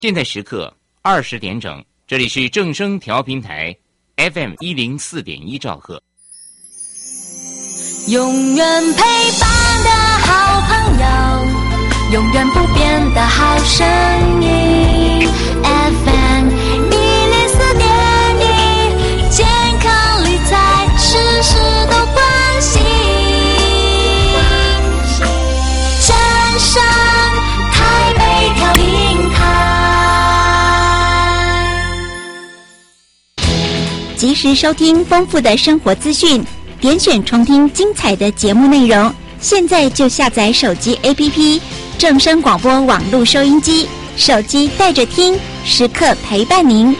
现在时刻20点整，这里是正声调频台 FM104.1兆赫。 永远陪伴的好朋友，永远不变的好声音 FM104.1，健康理财事事都关心，正声台北调频台， 及时收听丰富的生活资讯，点选重听精彩的节目内容。现在就下载手机 APP 正声广播网络收音机，手机带着听，时刻陪伴您。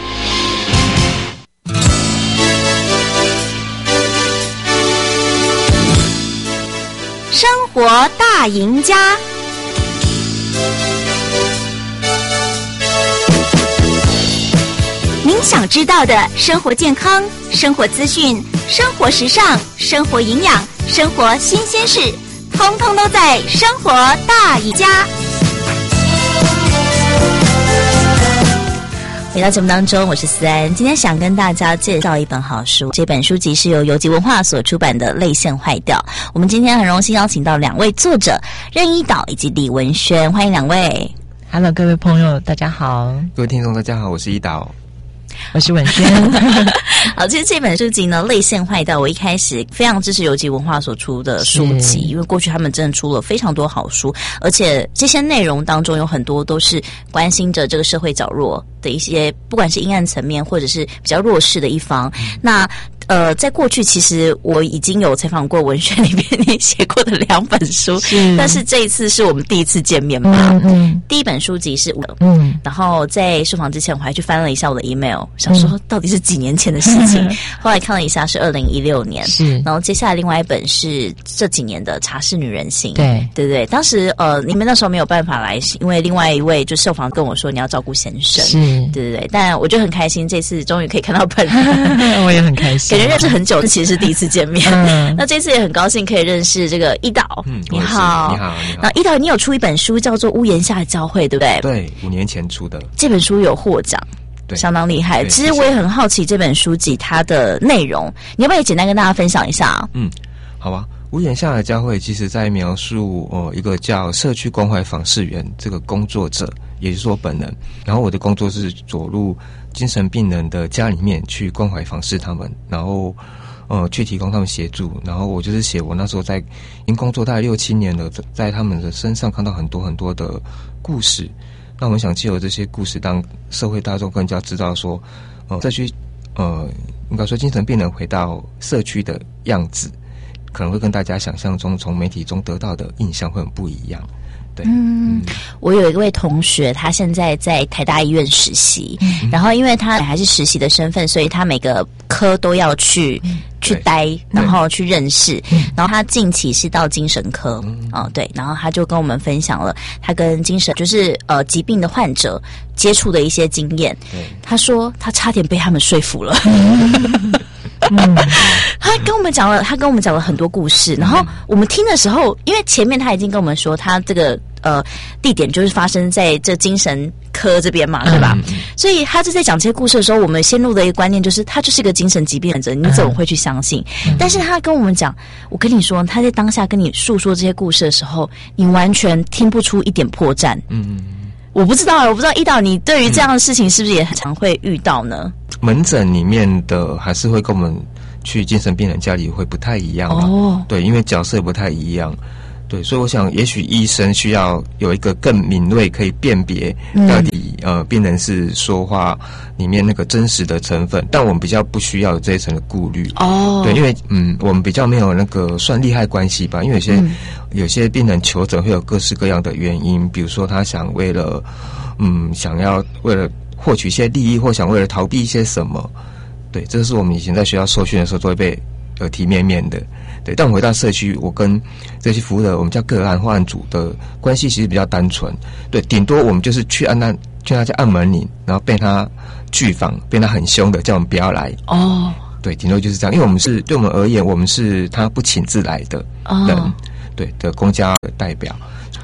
生活大赢家，您想知道的生活健康、生活资讯、生活时尚、生活营养、生活新鲜事，通通都在生活大赢家。回到节目当中，我是思安，今天想跟大家介绍一本好书，这本书籍是由游击文化所出版的《泪腺坏掉》。我们今天很荣幸邀请到两位作者任一导以及李文轩，欢迎两位。 Hello， 各位朋友，大家好。 各位听众，大家好，我是一导。 我是文轩。 好，其实这本书籍呢，《泪腺坏掉》，我一开始非常支持游击文化所出的书籍，因为过去他们真的出了非常多好书，而且这些内容当中有很多都是关心着这个社会角落的一些，不管是阴暗层面或者是比较弱势的一方。那在过去其实我已经有采访过文轩里面你写过的2本书，但是这一次是我们第一次见面嘛。第一本书籍是然后在书房之前我还去翻了一下我的 email， 想说到底是几年前的事情。后来看了一下是2016年，是。然后接下来另外一本是这几年的《茶室女人心》。对，当时你们那时候没有办法来，因为另外一位就受访跟我说你要照顾先生，是，对，但我就很开心，这次终于可以看到本人。 我也很开心， 感觉认识很久，其实是第一次见面。那这次也很高兴可以认识这个一导。你好。 你好。 那一导，你有出一本书叫做《屋檐下的教会》，对不对？ 对，5年前出的。 这本书有获奖，相当厉害。其实我也很好奇这本书籍它的内容，你要不要也简单跟大家分享一下？ 好吧。屋檐下的教会其实在描述一个叫社区关怀访视员这个工作者，也就是我本人。然后我的工作是走入精神病人的家里面去关怀访视他们，然后去提供他们协助。然后我就是写我那时候已经工作大概6、7年了，在他们的身上看到很多很多的故事。那我们想借由这些故事，让社会大众更加知道说，社区应该说精神病人回到社区的样子，可能会跟大家想象中从媒体中得到的印象会很不一样。对， 我有一位同学，他现在在台大医院实习，然后因为他还是实习的身份，所以他每个科都要去待，然后去认识。然后他近期是到精神科，对，然后他就跟我们分享了他跟精神就是疾病的患者接触的一些经验。他说他差点被他们说服了。他跟我们讲了很多故事，然后我们听的时候，因为前面他已经跟我们说他这个地点就是发生在这精神科这边嘛，对吧？所以他就在讲这些故事的时候，我们先入的一个观念就是他就是一个精神疾病患者，你怎么会去相信？但是他跟我们讲，我跟你说，他在当下跟你诉说这些故事的时候，你完全听不出一点破绽。我不知道一导你对于这样的事情是不是也很常会遇到呢？ 门诊里面的还是会跟我们去精神病人家里会不太一样对，因为角色也不太一样。对，所以我想也许医生需要有一个更敏锐可以辨别到底病人是说话里面那个真实的成分，但我们比较不需要有这一层的顾虑。对，因为我们比较没有那个算利害关系吧，因为有些病人求诊会有各式各样的原因，比如说他想为了获取一些利益，或想为了逃避一些什么。对，这是我们以前在学校受训的时候都会被体面面的。对，但我回到社区，我跟这些服务的我们叫个案或案主的关系其实比较单纯。对，顶多我们就是去他家按门铃，然后被他拒访，被他很凶的叫我们不要来。对，顶多就是这样，因为对我们而言，我们是他不请自来的人，对的公家代表。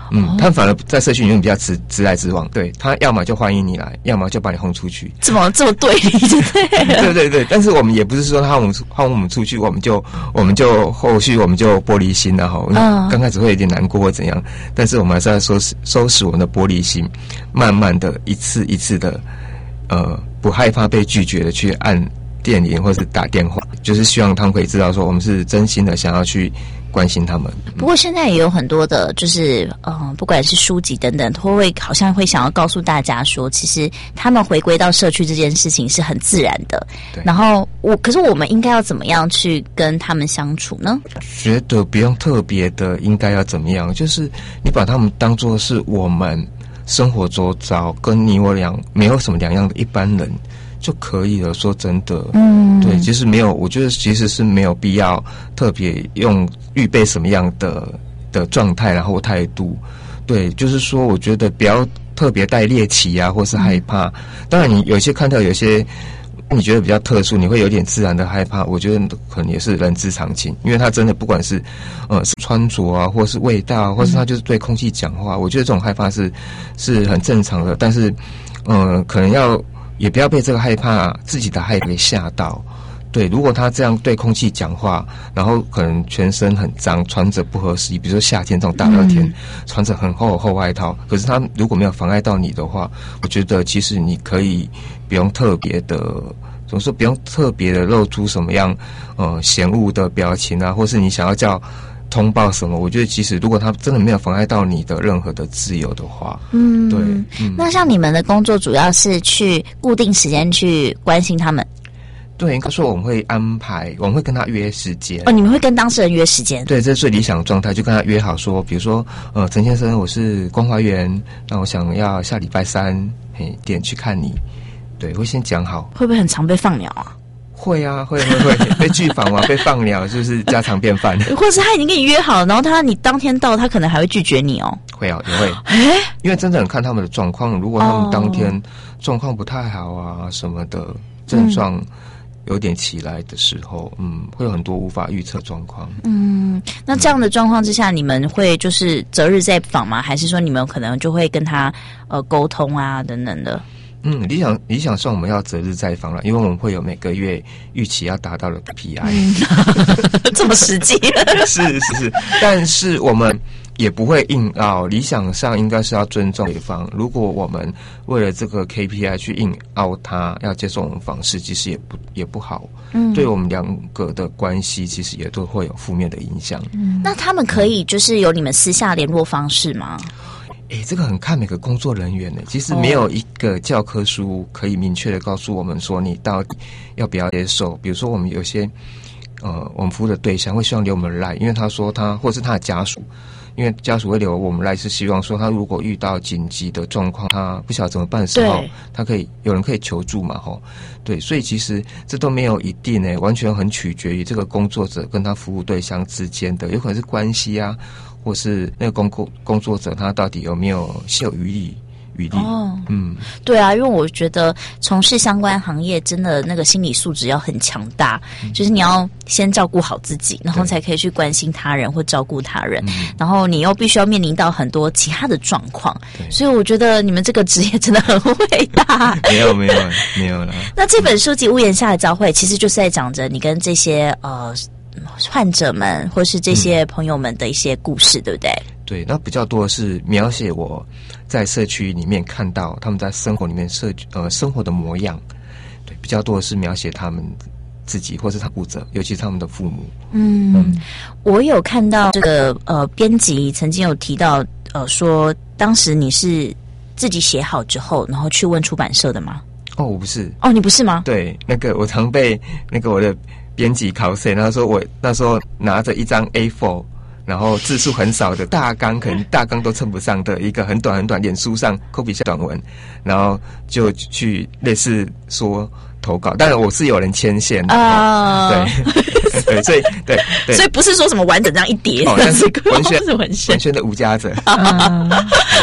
他们反而在社区里面比较直来直往，对，他要么就欢迎你来，要么就把你轰出去， 这么对立，对对对。但是我们也不是说他轰我们出去，我们就后续我们就玻璃心了哈。刚开始会有点难过或怎样，但是我们还是要收拾我们的玻璃心，慢慢的一次一次的不害怕被拒绝的去按电铃或是打电话，就是希望他们可以知道说我们是真心的想要去关心他们。 不过现在也有很多的，就是不管是书籍等等，好像会想要告诉大家说，其实他们回归到社区这件事情是很自然的。 对。 然后可是我们应该要怎么样去跟他们相处呢？ 觉得不用特别的应该要怎么样，就是你把他们当作是我们生活周遭跟你我俩没有什么两样的一般人就可以了。说真的，对，其实没有，我觉得其实是没有必要特别用预备什么样的状态然后态度。对，就是说我觉得不要特别带猎奇啊或是害怕。当然你有些看到有些你觉得比较特殊，你会有点自然的害怕，我觉得可能也是人之常情。因为他真的不管是是穿着啊或是味道或是他就是对空气讲话，我觉得这种害怕是很正常的。但是可能也不要被这个害怕自己的害怕给吓到。对，如果他这样对空气讲话，然后可能全身很脏，穿着不合时宜，比如说夏天这种大热天，穿着很厚外套，可是他如果没有妨碍到你的话，我觉得其实你可以不用特别的，怎么说，不用特别的露出什么样嫌恶的表情啊，或是你想要叫通报什么，我觉得其实如果他真的没有妨碍到你的任何的自由的话，对。 那像你们的工作主要是去固定时间去关心他们？ 对，应该说我们会安排，我们会跟他约时间。 你们会跟当事人约时间？对， 这是最理想的状态，就跟他约好说，比如说，陈先生，我是关怀员，那我想要下礼拜3点去看你。对，会先讲好。会不会很常被放鸟啊？ 会啊，会被拒访嘛，被放鸟就是家常便饭。 或是他已经跟你约好，然后你当天到，他可能还会拒绝你哦。 会啊，也会。因为真的很看他们的状况，如果他们当天状况不太好啊什么的症状有点起来的时候，会有很多无法预测状况。 那这样的状况之下，你们会就是择日再访吗？还是说你们可能就会跟他沟通啊等等的？ 理想上我们要择日再访了，因为我们会有每个月预期要达到的 KPI。 这么实际？ 是，但是我们也不会硬凹，理想上应该是要尊重对方。如果我们为了这个 KPI 去硬凹他要接受我们访视，其实也不好。对我们两个的关系其实也都会有负面的影响。 那他们可以就是有你们私下联络方式吗？ 这个很看每个工作人员呢。其实没有一个教科书可以明确的告诉我们说你到底要不要接受。比如说我们有些我们服务的对象会希望留我们LINE，因为他说或是他的家属，因为家属会留我们LINE是希望说他如果遇到紧急的状况，他不晓得怎么办的时候，他有人可以求助嘛，对，所以其实这都没有一定完全很取决于这个工作者跟他服务对象之间的，有可能是关系啊，或是那个工作者他到底有没有心有余力。对啊，因为我觉得从事相关行业真的那个心理素质要很强大，就是你要先照顾好自己，然后才可以去关心他人或照顾他人，然后你又必须要面临到很多其他的状况，所以我觉得你们这个职业真的很伟大。没有了。那这本书籍《屋檐下的交汇》其实就是在讲着你跟这些患者们或是这些朋友们的一些故事，对不对？对，那比较多的是描写我在社区里面看到他们在生活里面生活的模样。对，比较多的是描写他们自己或是他顾者，尤其是他们的父母。我有看到这个编辑曾经有提到说，当时你是自己写好之后，然后去问出版社的吗？我不是。你不是吗？对，我常被我的编辑考试，然后说我那时候拿着一张 A4。然后字数很少的大纲，可能大纲都称不上的一个很短，脸书上 copy 下短文，然后就去类似说投稿，当然我是有人牵线的对，所以对，所以不是说什么完整这样一叠，但是文宣的无家者，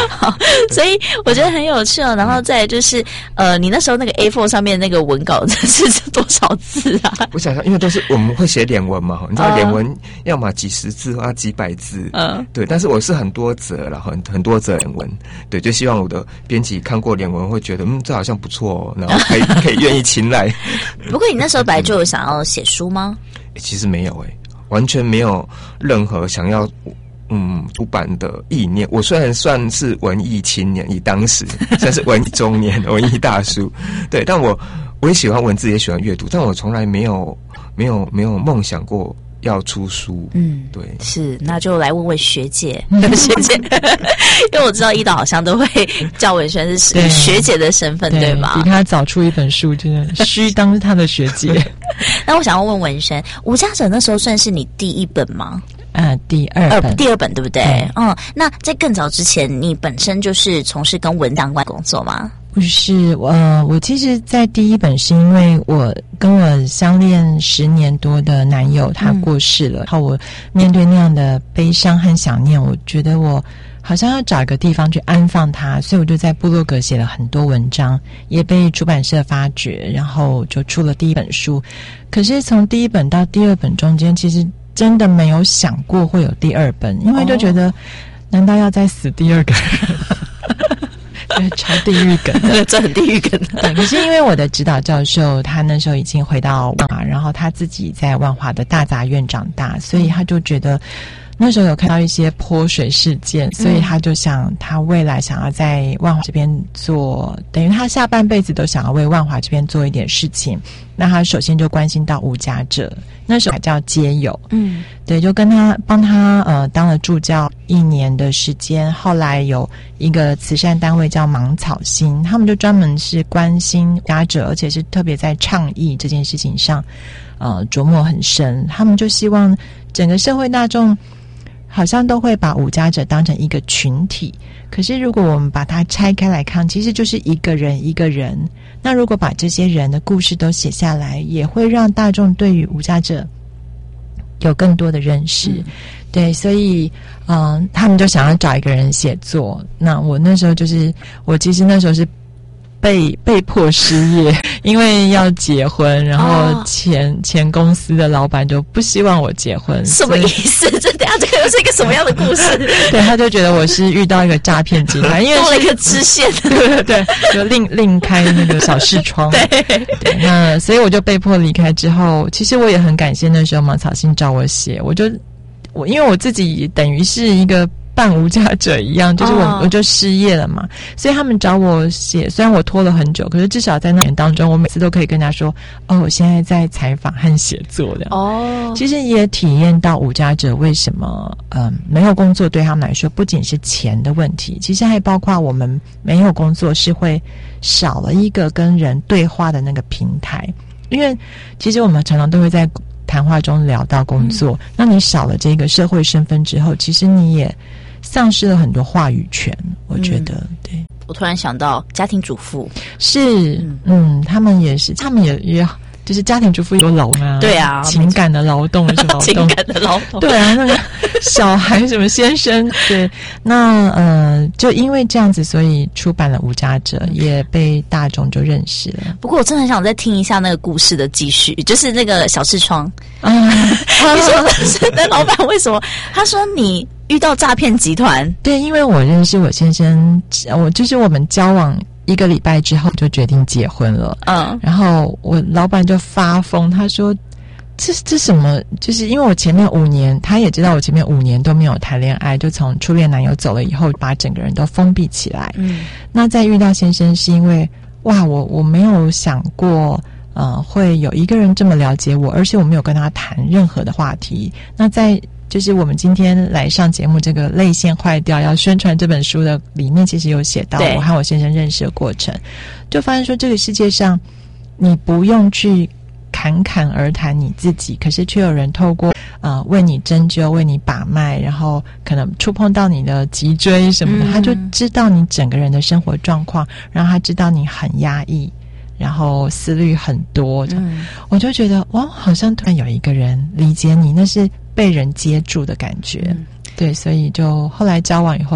好，所以我觉得很有趣哦。然后再来就是你那时候那个 A4 上面那个文稿这是多少字啊？ 我想想，因为都是我们会写脸文嘛，你知道脸文要么几十字啊几百字，对。但是我是很多则了，很多则脸文，对，就希望我的编辑看过脸文会觉得这好像不错哦，然后可以愿意青睐。 不过你那时候本来就有想要写书吗？ 其实没有完全没有任何想要出版的意念。我虽然算是文艺青年，以当时算是文艺中年、文艺大叔，对，但我也喜欢文字，也喜欢阅读，但我从来没有梦想过要出书。对， 是，那就来问问学姐，学姐，因为我知道一岛好像都会叫文轩是以学姐的身份，对吧？ 比他早出一本书，真的须当他的学姐。 那我想要问文轩，《无家者》那时候算是你第一本吗？ 第二本对不对？那在更早之前，你本身就是从事跟文档工作吗？ 不是，我其实在第一本是因为我跟我相恋10年多的男友他过世了，然后我面对那样的悲伤和想念，我觉得我好像要找一个地方去安放他，所以我就在部落格写了很多文章，也被出版社发掘，然后就出了第一本书。可是从第一本到第二本中间，其实真的没有想过会有第二本，因为就觉得难道要再死第二个人？对，超地狱梗， 这很地狱梗。 对，可是因为我的指导教授他那时候已经回到万华，然后他自己在万华的大杂院长大，所以他就觉得那时候有看到一些泼水事件，所以他就想他未来想要在万华这边做，等于他下半辈子都想要为万华这边做一点事情。那他首先就关心到无家者，那时候还叫街友，对，就跟他帮他当了助教1年的时间。后来有一个慈善单位叫芒草心，他们就专门是关心无家者，而且是特别在倡议这件事情上琢磨很深。他们就希望整个社会大众好像都会把无家者当成一个群体，可是如果我们把它拆开来看，其实就是一个人一个人。那如果把这些人的故事都写下来，也会让大众对于无家者有更多的认识。对，所以他们就想要找一个人写作。那我那时候我其实那时候是被迫失业，因为要结婚，然后前公司的老板就不希望我结婚。 什么意思？这个又是一个什么样的故事？ 对，他就觉得我是遇到一个诈骗集团，因为多了一个支线， 对，就另开那个小视窗。对，那所以我就被迫离开之后，其实我也很感谢那时候芒草心找我写，因为我自己等于是一个半无家者一样，就是我就失业了嘛，所以他们找我写，虽然我拖了很久，可是至少在那年当中，我每次都可以跟他说，我现在在采访和写作的。其实也体验到无家者为什么没有工作对他们来说不仅是钱的问题，其实还包括我们没有工作是会少了一个跟人对话的那个平台，因为其实我们常常都会在谈话中聊到工作，那你少了这个社会身份之后，其实你也丧失了很多话语权，我觉得。对， 我突然想到家庭主妇是，他们也是，他们也就是家庭主妇有劳啊， 对啊， 情感的劳动是劳动， 情感的劳动， 对啊，那个小孩什么先生，对，那就因为这样子，所以出版了无家者，也被大众就认识了。 不过我真的很想再听一下那个故事的继续，就是那个小视窗你说那老板为什么？他说你遇到诈骗集团， 对，因为我认识我先生，我们交往1个礼拜之后就决定结婚了，然后我老板就发疯，他说这什么？就是因为我前面5年，他也知道我前面5年都没有谈恋爱，就从初恋男友走了以后，把整个人都封闭起来。那再遇到先生，是因为我没有想过，会有一个人这么了解我，而且我没有跟他谈任何的话题。那就是我们今天来上节目这个泪腺坏掉要宣传这本书的里面，其实有写到我和我先生认识的过程，就发现说这个世界上你不用去侃而谈你自己，可是却有人透过为你针灸，为你把脉，然后可能触碰到你的脊椎什么的，他就知道你整个人的生活状况，然后他知道你很压抑，然后思虑很多，我就觉得好像突然有一个人理解你，那是被人接住的感觉。对，所以就后来交往以后就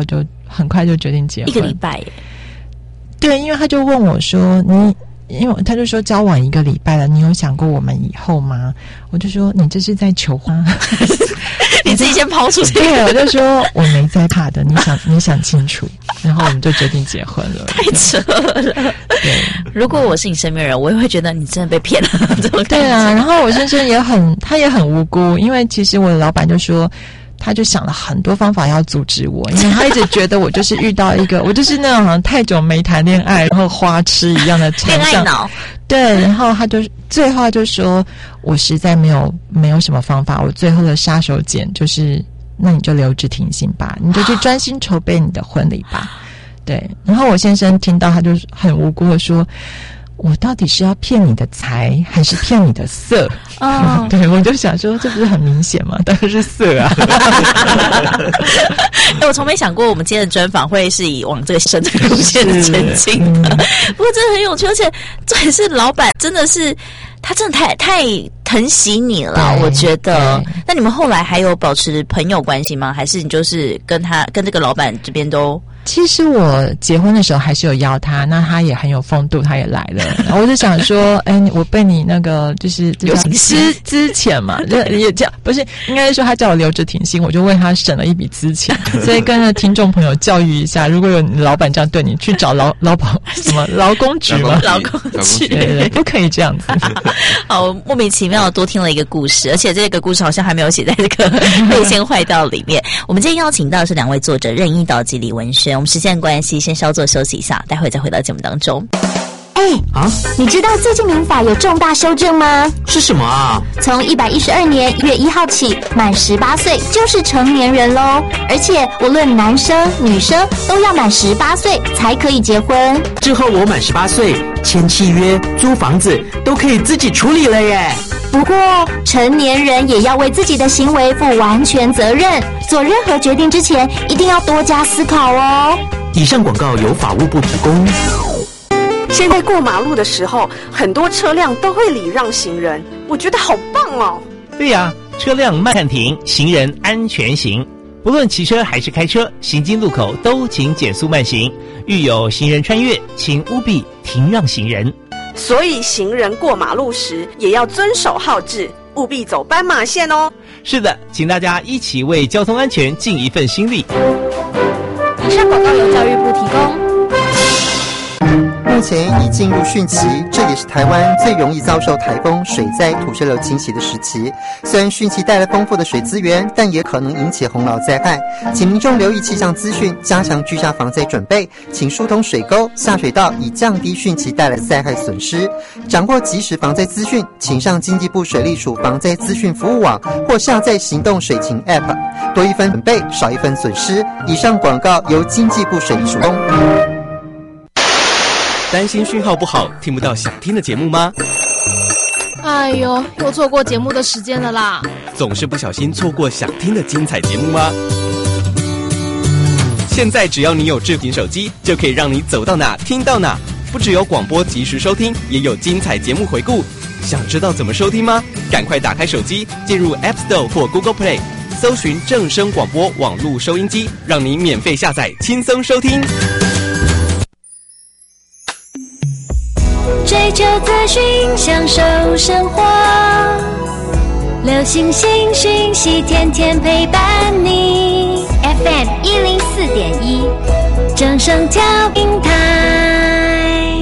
很快就决定结婚， 一个礼拜耶。 对，因为他就问我说因为他就说交往1个礼拜了，你有想过我们以后吗？我就说你这是在求婚你自己先抛出去。 对，我就说我没在怕的，你想清楚，然后我们就决定结婚了。 太扯了。 对， 如果我是你身边人，我也会觉得你真的被骗了这种感觉。 对啊，然后我先生他也很无辜，因为其实我的老板就说。他就想了很多方法要阻止我，因为他一直觉得我就是遇到一个，我就是那种好像太久没谈恋爱，然后花痴一样的恋爱脑。 对，然后最后他就说，我实在没有什么方法，我最后的杀手锏就是，那你就留职停薪吧，你就去专心筹备你的婚礼吧。对，然后我先生听到他就很无辜的说。我到底是要骗你的财，还是骗你的色？哦，对，我就想说，这不是很明显吗？当然是色啊！ 我从没想过，我们今天的专访会是以往这个深的路线前进的。不过真的很有趣，而且重点是老板真的是他真的太疼惜你了，我觉得。那你们后来还有保持朋友关系吗？还是你就是跟这个老板这边都？ 其实我结婚的时候还是有邀他，那他也很有风度，他也来了。然后我就想说，我被你那个就是资遣嘛，也叫不是，应该是说他叫我留职停薪，我就为他省了一笔资遣。所以跟听众朋友教育一下，如果有老板这样对你，去找劳工局嘛， 劳工局， 对，不可以这样子。 好，莫名其妙的多听了一个故事，而且这个故事好像还没有写在这个内线坏道里面。我们今天邀请到的是2位作者任一岛及李文轩。我们时间关系，先稍作休息一下，待会再回到节目当中。 你知道最近民法有重大修正吗？ 是什么啊？ 从112年1月1号起，满18岁就是成年人咯，而且无论男生女生都要满18岁才可以结婚。 之后我满18岁，签契约、租房子都可以自己处理了耶。 不过，成年人也要为自己的行为负完全责任，做任何决定之前一定要多加思考哦。 以上广告由法务部提供。 现在过马路的时候，很多车辆都会礼让行人，我觉得好棒哦。 对呀，车辆慢看停，行人安全行。不论骑车还是开车，行经路口都请减速慢行。遇有行人穿越，请务必停让行人。 所以行人过马路时也要遵守号志，务必走斑马线哦。 是的，请大家一起为交通安全尽一份心力。 以上广告由教育部提供。 目前已进入汛期，这也是台湾最容易遭受台风、水灾、土石流侵袭的时期。虽然汛期带来丰富的水资源，但也可能引起洪涝灾害，请民众留意气象资讯，加强居家防灾准备，请疏通水沟、下水道，以降低汛期带来的灾害损失。掌握即时防灾资讯，请上经济部水利署防灾资讯服务网或下载行动水情 App， 多一分准备，少一分损失。以上广告由经济部水利署供。 担心讯号不好，听不到想听的节目吗？ 哎呦，又错过节目的时间了啦！ 总是不小心错过想听的精彩节目吗？现在只要你有智屏手机，就可以让你走到哪听到哪。不只有广播及时收听，也有精彩节目回顾。想知道怎么收听吗？赶快打开手机，进入 App Store 或 Google Play， 搜寻正声广播网络收音机，让你免费下载，轻松收听。 追求资讯，享受生活，流行新讯息，天天陪伴你。FM 104.1，正声调频台。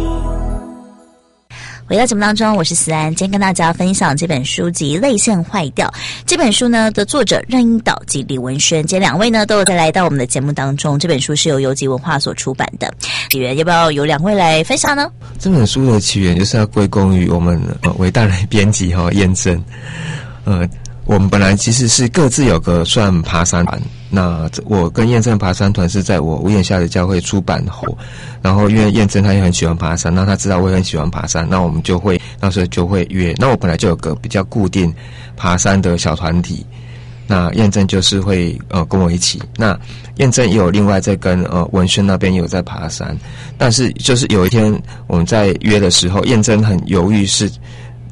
回到节目当中，我是思安，今天跟大家分享这本书籍《泪腺坏掉》。这本书呢的作者任一岛及李文轩，这2位呢都有再来到我们的节目当中。这本书是由游集文化所出版的。起源要不要由2位来分享呢？ 这本书的起源就是要归功于我们伟大的编辑燕珍。我们本来其实是各自有个算爬山团，那我跟燕珍爬山团是在我五眼下的教会出版后，然后因为燕珍她也很喜欢爬山，那她知道我也很喜欢爬山，那我们那时候就会约。那我本来就有个比较固定爬山的小团体，那燕珍就是会跟我一起。那燕珍也有另外在跟文轩那边也有在爬山，但是就是有一天我们在约的时候，燕珍很犹豫是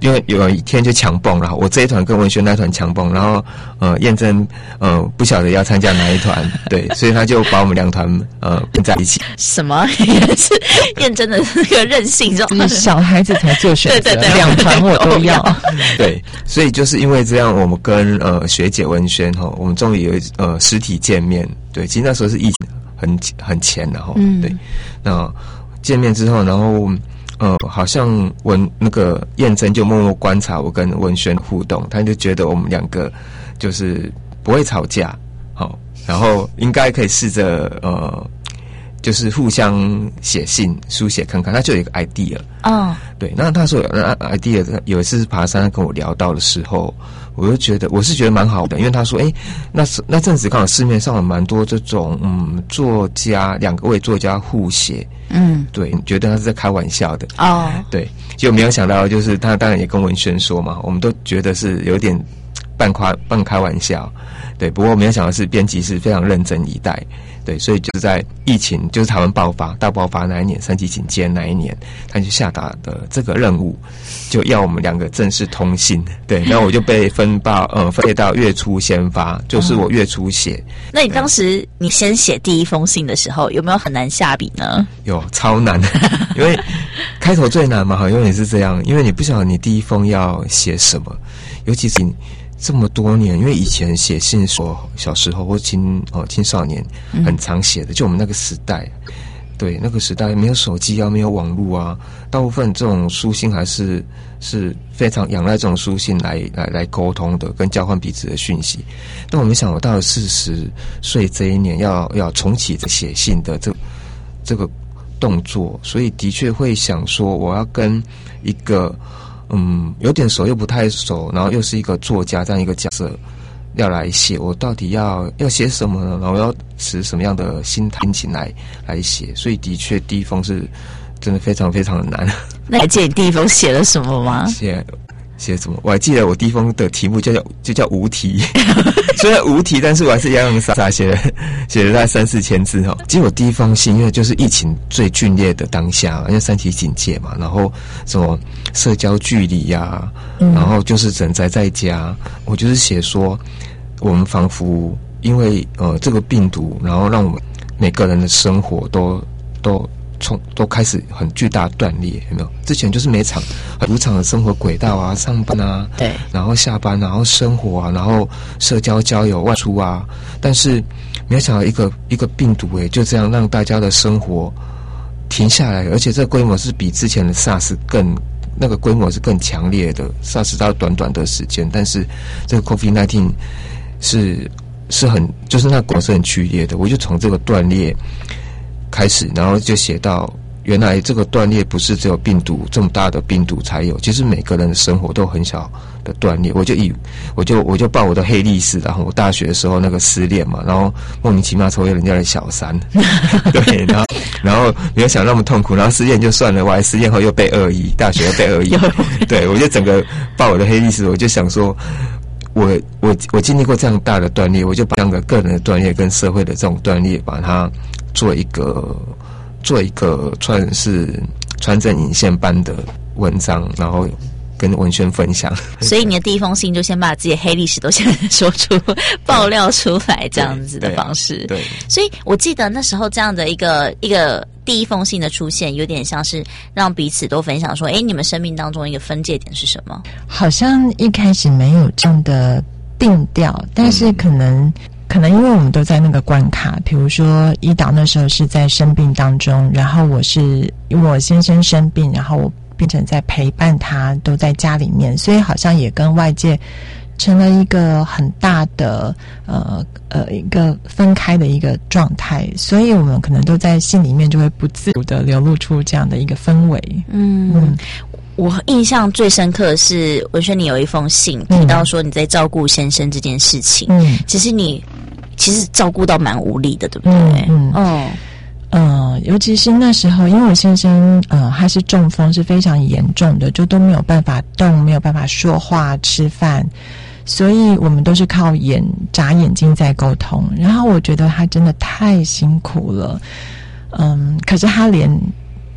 因为有一天就强蹦，然后我这一团跟文轩那团强蹦，然后燕珍不晓得要参加哪一团，对，所以他就把我们两团并在一起。 什么也是燕珍的那个任性， 就是小孩子才做选择， 对， 两团我都要。 对，所以就是因为这样，我们跟学姐文轩我们终于有实体见面。对，其实那时候是疫情很前然后对，那见面之后，然后好像那个燕珍就默默观察我跟文轩互动，他就觉得我们两个就是不会吵架，然后应该可以试着就是互相写信书写看看，他就有一个 idea。对，那他说那 idea 有一次爬山跟我聊到的时候，我是觉得蛮好的，因为他说那阵子刚好市面上有蛮多这种作家两位作家互写，对，觉得他是在开玩笑的对，就没有想到就是他当然也跟文轩说嘛，我们都觉得是有点半开玩笑，对，不过没有想到是编辑是非常认真以待。对，所以就是在疫情就是台湾大爆发那一年，3级警戒那一年，他就下达的这个任务，就要我们两个正式通信。对，然后我就被分配到月初先发，就是我月初写。 那你当时你先写第一封信的时候，有没有很难下笔呢？ 有，超难，因为开头最难嘛，永远是这样，因为你不晓得你第一封要写什么，尤其是你这么多年，因为以前写信小时候或青少年很常写的，就我们那个时代，对，那个时代没有手机啊，没有网络啊，大部分这种书信还是非常仰赖这种书信来沟通的，跟交换彼此的讯息。但我没想到40岁这一年要重启这写信的这个动作，所以的确会想说，我要跟一个有点熟又不太熟，然后又是一个作家这样一个角色要来写，我到底要写什么呢？然后要持什么样的心情来写？所以的确第一封是真的非常非常的难。 那还记得你第一封写了什么吗？ 写什么？我还记得我第一封的题目就叫无题，虽然无题，但是我还是洋洋洒洒写了大概3-4千字其实我第一封信，因为就是疫情最剧烈的当下，因为3级警戒嘛，然后什么社交距离呀，然后就是只能宅在家。我就是写说，我们仿佛因为这个病毒，然后让我们每个人的生活都开始很巨大断裂，有没有？之前就是每场很如常的生活轨道啊，上班啊， 对， 然后下班，然后生活啊，然后社交交友外出啊，但是没有想到一个病毒就这样让大家的生活停下来，而且这个规模是比之前的 SARS 那个规模是更强烈的。SARS 到短的时间，但是这个 COVID-19 是很就是那规模是很剧烈的。我就从这个断裂开始，然后就写到原来这个断裂不是只有病毒这么大的病毒才有，其实每个人的生活都很小的断裂。我就报我的黑历史，然后我大学的时候那个失恋嘛，然后莫名其妙成为人家的小三，对，然后没有想那么痛苦，然后失恋就算了，我还失恋后又被恶意，大学又被恶意，对，我就整个报我的黑历史，我就想说。我经历过这样大的断裂，我就把这样的个人的断裂跟社会的这种断裂，把它做一个算是穿针引线般的文章，然后跟文轩分享。 所以你的第一封信就先把自己的黑历史都先说出爆料出来，这样子的方式。 对， 所以我记得那时候这样的一个第一封信的出现，有点像是让彼此都分享说，你们生命当中一个分界点是什么？ 好像一开始没有这样的定调，但是可能因为我们都在那个关卡，比如说一岛那时候是在生病当中，然后我先生生病，然后我变成在陪伴他，都在家里面，所以好像也跟外界成了一个很大的一个分开的一个状态，所以我们可能都在信里面就会不自主的流露出这样的一个氛围。 我印象最深刻的是文轩，你有一封信提到说你在照顾先生这件事情，其实照顾到蛮无力的，对不对？ 尤其是那时候，因为我先生他是中风，是非常严重的，就都没有办法动，没有办法说话、吃饭，所以我们都是靠眨眼睛在沟通。然后我觉得他真的太辛苦了，可是他连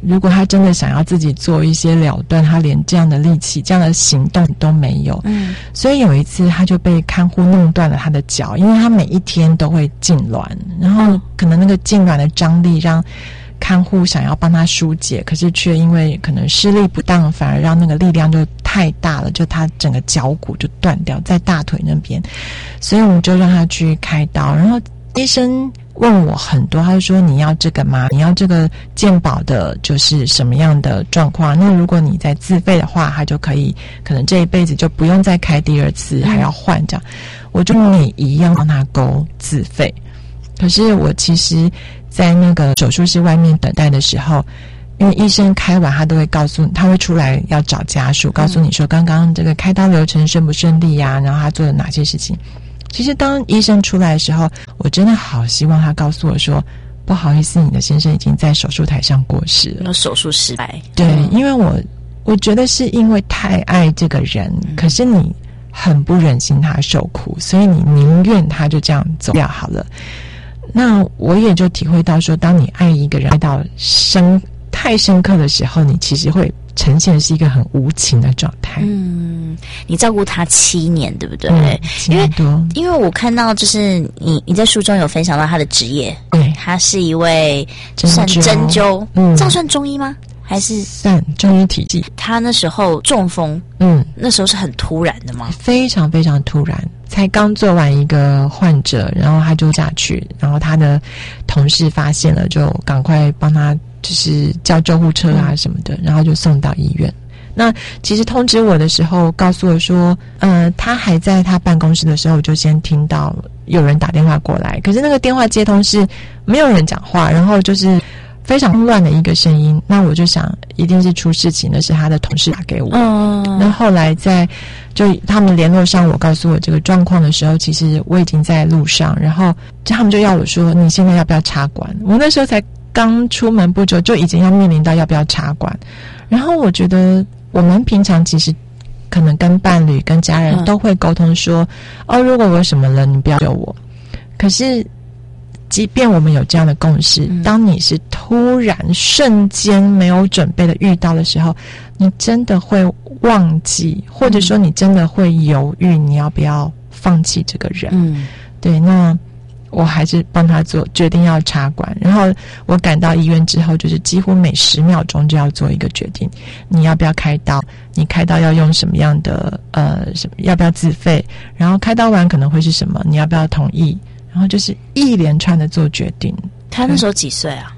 如果他真的想要自己做一些了断，他连这样的力气、这样的行动都没有。所以有一次他就被看护弄断了他的脚，因为他每一天都会痉挛，然后可能那个痉挛的张力让看护想要帮他疏解，可是却因为可能施力不当，反而让那个力量就太大了，就他整个脚骨就断掉在大腿那边，所以我们就让他去开刀。然后医生问我很多，他就说你要这个吗？你要这个健保的就是什么样的状况？那如果你在自费的话，他就可以可能这一辈子就不用再开第二次，还要换这样。我就每一样帮他勾自费。可是我其实在那个手术室外面等待的时候，因为医生开完他都会告诉你，他会出来要找家属，告诉你说刚刚这个开刀流程顺不顺利呀，然后他做了哪些事情。其实当医生出来的时候，我真的好希望他告诉我说，不好意思，你的先生已经在手术台上过世了， 手术失败。 对，因为我觉得是因为太爱这个人，可是你很不忍心他受苦，所以你宁愿他就这样走掉好了。那我也就体会到说，当你爱一个人爱到太深刻的时候，你其实会呈现的是一个很无情的状态。 你照顾他7年，对不对？ 7年多。 因为我看到就是你在书中有分享到他的职业， 对， 他是一位算针灸，这样算中医吗？还是算中医体系？ 他那时候中风，那时候是很突然的吗？ 非常非常突然，才刚做完一个患者，然后他就下去，然后他的同事发现了，就赶快帮他就是叫救护车啊什么的，然后就送到医院。那其实通知我的时候，告诉我说，他还在他办公室的时候，我就先听到有人打电话过来，可是那个电话接通是没有人讲话，然后就是非常乱的一个声音。那我就想一定是出事情了，是他的同事打给我。那后来就他们联络上我，告诉我这个状况的时候，其实我已经在路上，然后他们就要我说，你现在要不要插管？我那时候才刚出门不久，就已经要面临到要不要插管。然后我觉得我们平常其实可能跟伴侣跟家人都会沟通说，如果我什么了，你不要救我。可是即便我们有这样的共识，当你是突然瞬间没有准备的遇到的时候，你真的会忘记，或者说你真的会犹豫你要不要放弃这个人。对，那我还是帮他决定要插管。然后我赶到医院之后，就是几乎每10秒钟就要做一个决定，你要不要开刀，你开刀要用什么样的要不要自费，然后开刀完可能会是什么，你要不要同意，然后就是一连串的做决定。 他那时候几岁啊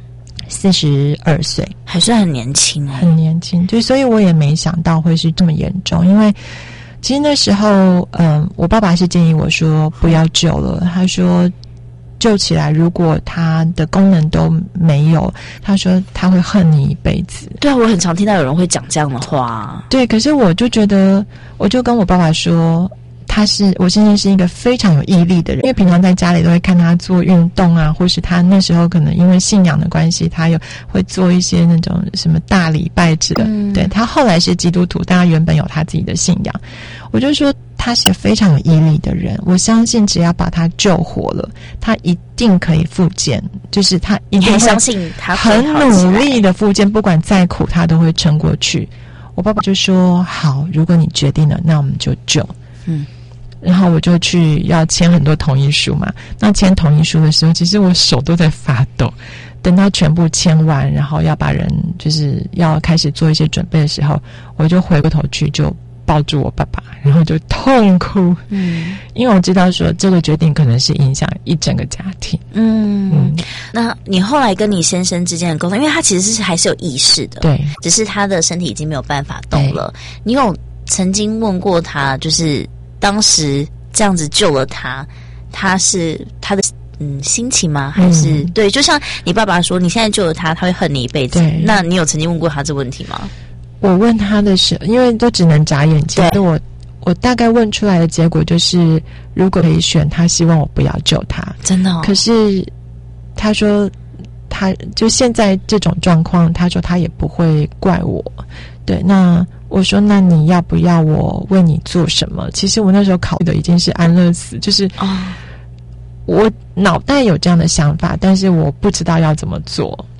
？42岁， 还算很年轻很年轻。对，所以我也没想到会是这么严重，因为其实那时候我爸爸是建议我说不要救了，他说救起来如果他的功能都没有，他说他会恨你一辈子。 对啊，我很常听到有人会讲这样的话。 对，可是我就觉得，我就跟我爸爸说，我先生是一个非常有毅力的人，因为平常在家里都会看他做运动啊，或是他那时候可能因为信仰的关系，他会做一些那种什么大礼拜之类的。对，他后来是基督徒，但他原本有他自己的信仰。我就说他是非常有毅力的人，我相信只要把他救活了，他一定可以复健，就是他一定会相信他很努力的复健，不管再苦他都会撑过去。我爸爸就说好，如果你决定了，那我们就救。然后我就去要签很多同意书嘛。那签同意书的时候，其实我手都在发抖。等到全部签完，然后要把人就是要开始做一些准备的时候，我就回过头去就抱住我爸爸，然后就痛哭。因为我知道说这个决定可能是影响一整个家庭。 那你后来跟你先生之间的沟通，因为他其实还是有意识的， 对， 只是他的身体已经没有办法动了。你有曾经问过他，就是当时这样子救了他，他是他的心情吗？还是对，就像你爸爸说，你现在救了他，他会恨你一辈子。那你有曾经问过他这个问题吗？ 我问他的时候，因为都只能眨眼睛，我大概问出来的结果就是，如果可以选，他希望我不要救他。 真的可是他说，他就现在这种状况，他说他也不会怪我。对，那我说，那你要不要我为你做什么？其实我那时候考虑的已经是安乐死，就是我脑袋有这样的想法，但是我不知道要怎么做。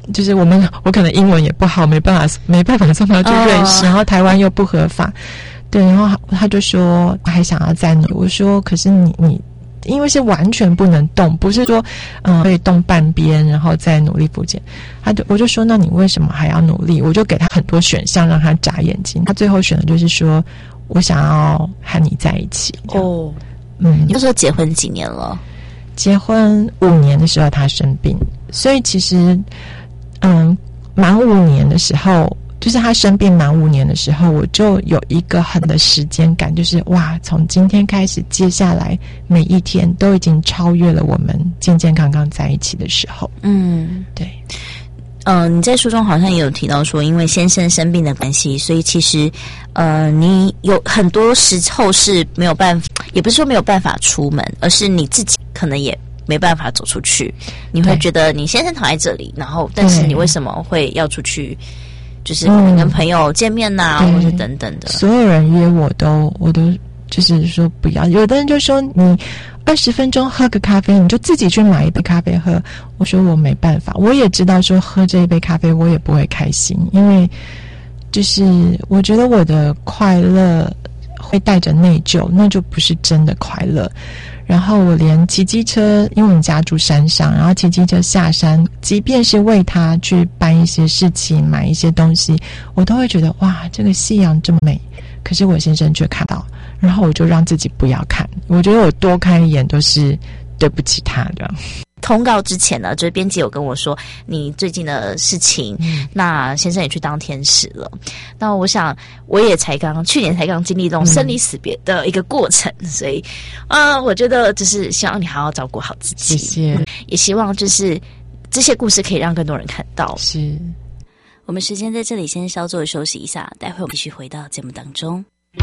就是我可能英文也不好，没办法送他去瑞士，然后台湾又不合法，对，然后他就说还想要再努力。我说可是你因为是完全不能动，不是说可以动半边然后再努力复健。我就说那你为什么还要努力？我就给他很多选项让他眨眼睛，他最后选的就是说我想要和你在一起。 哦，你那时候结婚几年了？ 结婚5年的时候他生病，所以其实满5年的时候，就是他生病满5年的时候，我就有一个很的时间感，就是哇，从今天开始，接下来每一天都已经超越了我们健健康康在一起的时候。对。 你在书中好像也有提到说，因为先生生病的关系，所以其实你有很多时候是没有办法，也不是说没有办法出门，而是你自己可能也没办法走出去。你会觉得你先生躺在这里，然后但是你为什么会要出去？就是可能跟朋友见面呐，或是等等的。 所有人约我都就是说不要。有的人就说你20分钟喝个咖啡，你就自己去买一杯咖啡喝。我说我没办法，我也知道说喝这一杯咖啡我也不会开心，因为就是我觉得我的快乐会带着内疚，那就不是真的快乐。然后我连骑机车，因为我们家住山上，然后骑机车下山，即便是为他去办一些事情买一些东西，我都会觉得哇，这个夕阳这么美，可是我先生却看到，然后我就让自己不要看。我觉得我多看一眼都是对不起他的。 通告之前呢，就是编辑有跟我说你最近的事情，那先生也去当天使了。那我想我也去年才刚经历这种生离死别的一个过程，所以我觉得就是希望你好好照顾好自己， 谢谢。 也希望就是这些故事可以让更多人看到。 是。 我们时间在这里先稍作休息一下，待会我们继续回到节目当中。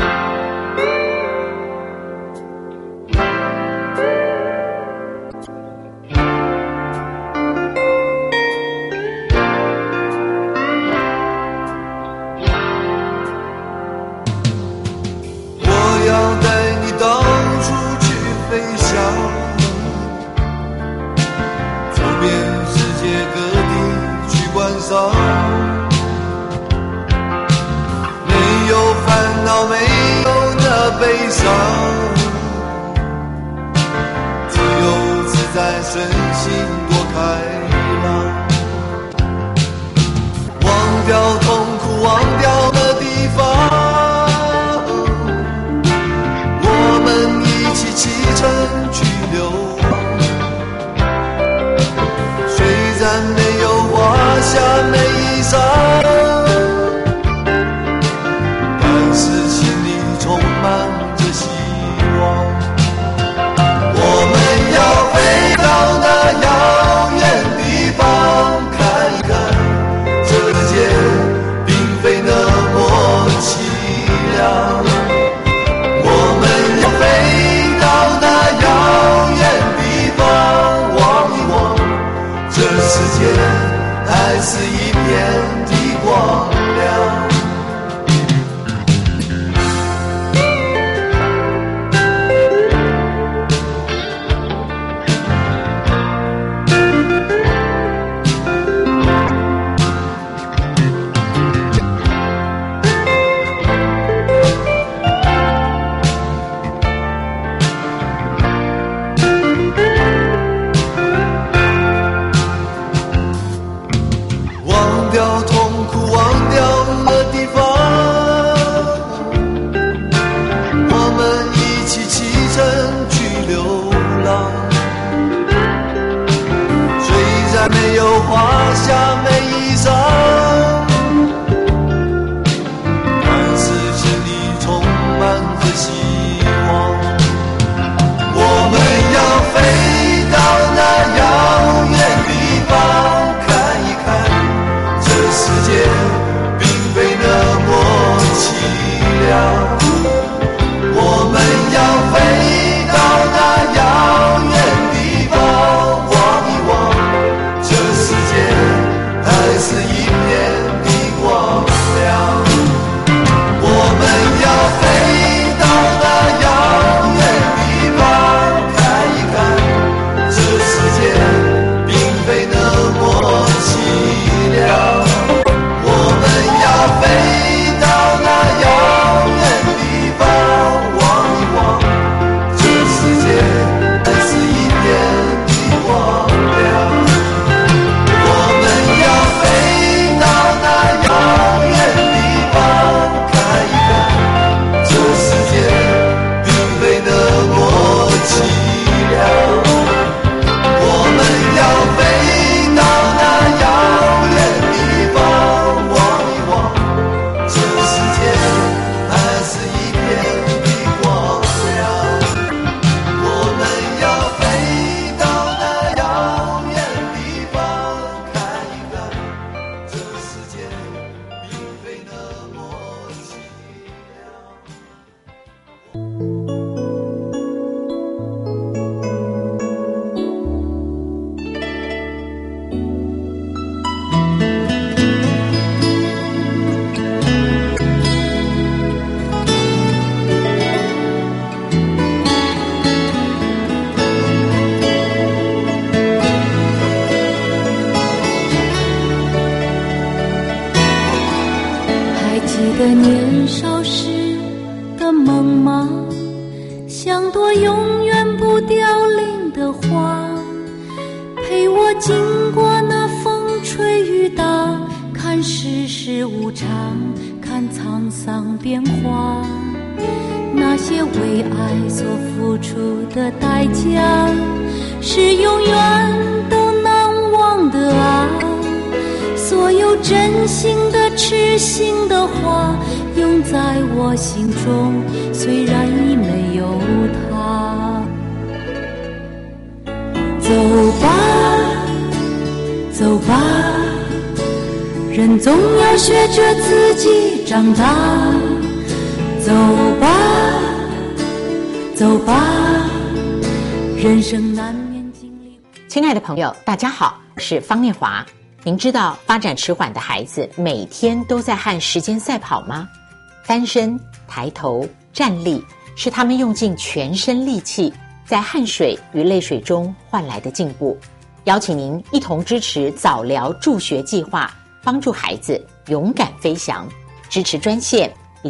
没有烦恼，没有那悲伤，自由自在，身心多开朗，忘掉痛苦，忘掉的地方，我们一起启程去流浪，虽然没有华厦美衣裳，但是心里充满着希望。我们要飞到那遥远地方，看一看这世界并非那么凄凉。我们要飞到那遥远地方，望一望这世界还是一片的光亮。忘掉痛苦，忘掉的地方，我们一起启程去流浪。虽然没有华厦美衣裳，但是心里充满着希望。我们要飞到那遥远地方，看一看这世界并非那么凄凉。我们要飞到那遥远地方，望一望这世界还是一片的光亮。我们要飞到那遥远地方，看一看这世界并非那么凄年少时的梦吗？像朵永远不凋零的花，陪我经过那风吹雨打，看世事无常，看沧桑变化。那些为爱所付出的代价，是永远都难忘的啊。所有真心的痴心的话，永在我心中，虽然已没有他。走吧走吧，人总要学着自己长大。走吧走吧，人生难免经历。 亲爱的朋友，大家好，我是方念华。您知道发展迟缓的孩子每天都在和时间赛跑吗？翻身、抬头、站立，是他们用尽全身力气，在汗水与泪水中换来的进步。邀请您一同支持早疗助学计划，帮助孩子勇敢飞翔。支持专线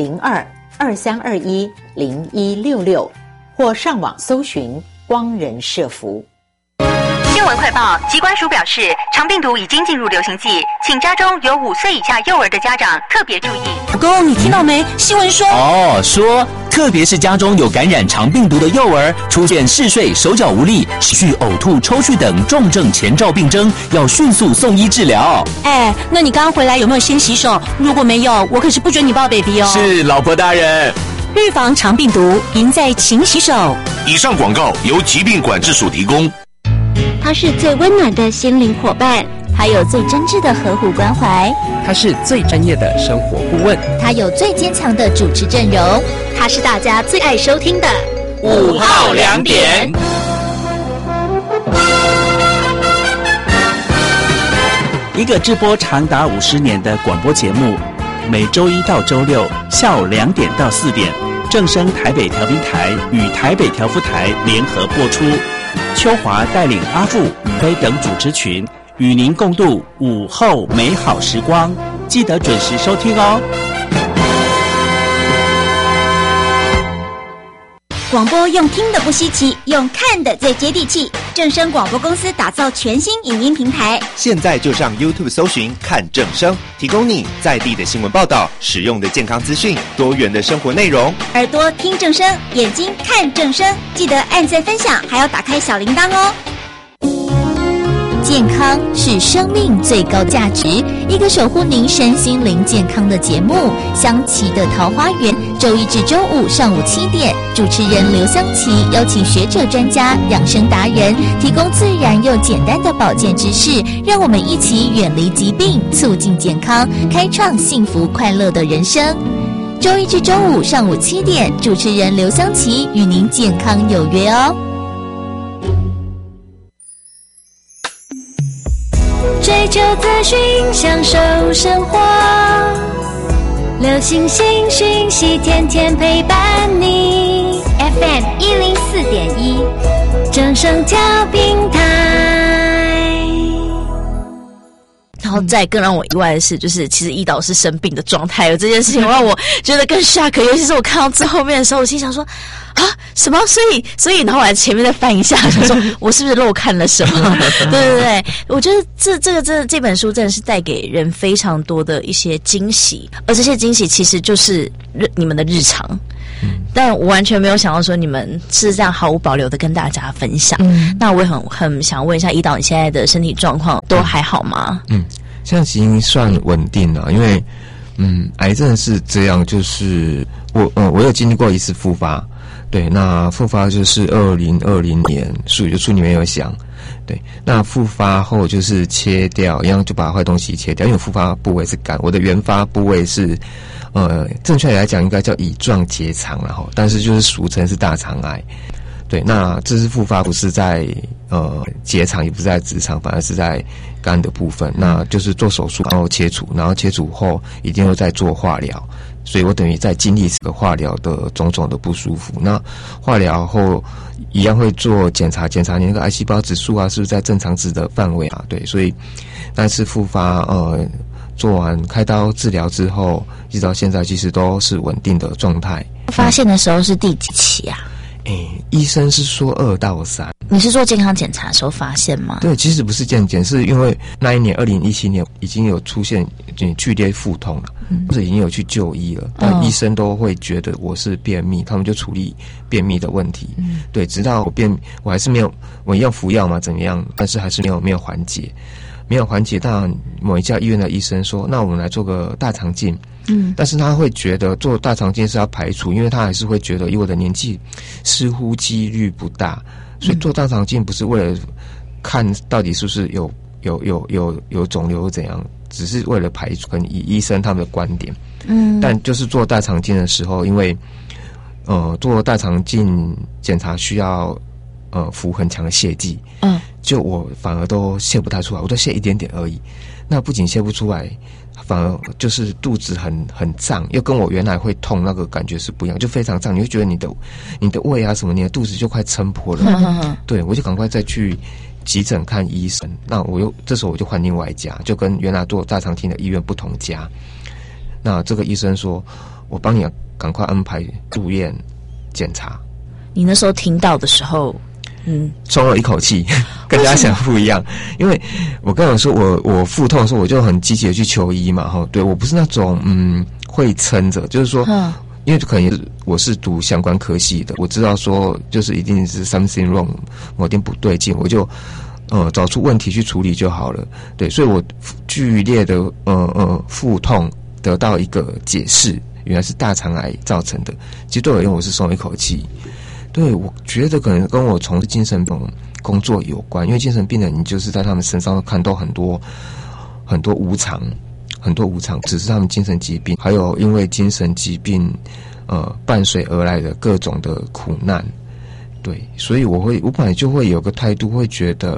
02-2321-0166，或上网搜寻光人社福。 新闻快报，疾管署表示，肠病毒已经进入流行季，请家中有5岁以下幼儿的家长特别注意。 老公，你听到没？新闻说说，特别是家中有感染肠病毒的幼儿，出现嗜睡、手脚无力、持续呕吐、抽搐等重症前兆病征，要迅速送医治疗。 那你刚刚回来有没有先洗手？如果没有，我可是不准你抱 baby 哦。 是，老婆大人。 预防肠病毒，赢在勤洗手。 以上广告由疾病管制署提供。 他是最温暖的心灵伙伴， 他有最真挚的呵护关怀， 他是最专业的生活顾问， 他有最坚强的主持阵容，他是大家最爱收听的 5号2点。 一个直播长达50年的广播节目，每周1到周6下午2点到4点，正声台北调频台与台北调布台联合播出。秋华带领阿富、宇飞等主持群，与您共度午后美好时光，记得准时收听哦。 广播用听的不稀奇，用看的最接地气。正声广播公司打造全新影音平台， 现在就上 YouTube 搜寻看正声，提供你在地的新闻报道、实用的健康资讯、多元的生活内容。 耳朵听正声，眼睛看正声，记得按赞分享，还要打开小铃铛哦。 健康是生命最高价值，一个守护您身心灵健康的节目。香琪的桃花源，周一至周五上午7点，主持人刘香琪邀请学者专家、养生达人，提供自然又简单的保健知识，让我们一起远离疾病，促进健康，开创幸福快乐的人生。周一至周五上午7点，主持人刘香琪与您健康有约哦。追求资讯，享受生活，流行新讯息，天天陪伴你。FM 104.1，正声调频台。 然后再更让我意外的是，就是其实胰岛是生病的状态了，这件事情让我觉得更 shock。尤其是我看到最后面的时候，我心想说啊什么？所以，然后我来前面再翻一下，想说我是不是漏看了什么？对，我觉得这本书真的是带给人非常多的一些惊喜，而这些惊喜其实就是你们的日常。但我完全没有想到说你们是这样毫无保留的跟大家分享。那我也很想问一下胰岛，你现在的身体状况都还好吗？ 现在已经算稳定了，因为癌症是这样，就是我有经历过一次复发，对，那复发就是2020年书里面有讲，对，那复发后就是切掉，一样就把坏东西切掉，因为复发部位是肝，我的原发部位是正确来讲应该叫乙状结肠，然后但是就是俗称是大肠癌。对，那这次复发不是在结肠，也不是在直肠，反而是在肝的部分。那就是做手术，然后切除，然后切除后一定会再做化疗，所以我等于在经历这个化疗的种种的不舒服。那化疗后一样会做检查你那个癌细胞指数啊，是不是在正常值的范围啊？对，所以那次复发做完开刀治疗之后，一直到现在其实都是稳定的状态。 发现的时候是第几期啊？ 医生是说2到3。 你是做健康检查的时候发现吗？ 对，其实不是健检，是因为那一年2017年已经有出现剧烈腹痛了，或者已经有去就医了，但医生都会觉得我是便秘，他们就处理便秘的问题。对，直到我还是没有，我要服药嘛，怎么样？但是还是没有缓解。没有缓解，当然某一家医院的医生说，那我们来做个大肠镜。但是他会觉得做大肠镜是要排除，因为他还是会觉得以我的年纪似乎几率不大，所以做大肠镜不是为了看到底是不是有肿瘤怎样，只是为了排除，跟以医生他们的观点。但就是做大肠镜的时候，因为做大肠镜检查需要服很强的泻剂，就我反而都泻不太出来，我都泻一点点而已。那不仅泻不出来，反而就是肚子很胀，又跟我原来会痛那个感觉是不一样，就非常胀，你会觉得你的胃啊什么，你的肚子就快撑破了。对，我就赶快再去急诊看医生。那这时候我就换另外一家，就跟原来做大肠镜的医院不同家。那这个医生说，我帮你赶快安排住院检查。 你那时候听到的时候， 松了一口气，跟大家想不一样。因为我刚才说我腹痛的时候，我就很积极的去求医嘛，对，我不是那种会撑着，就是说，因为可能我是读相关科系的，我知道说就是一定是 something wrong， 某点不对劲，我就找出问题去处理就好了。对，所以我剧烈的腹痛得到一个解释，原来是大肠癌造成的。其实对我而言，我是松了一口气。对，我觉得可能跟我从事精神工作有关，因为精神病人你就是在他们身上看到很多无常，只是他们精神疾病，还有因为精神疾病伴随而来的各种的苦难。对，所以我本来就会有个态度，会觉得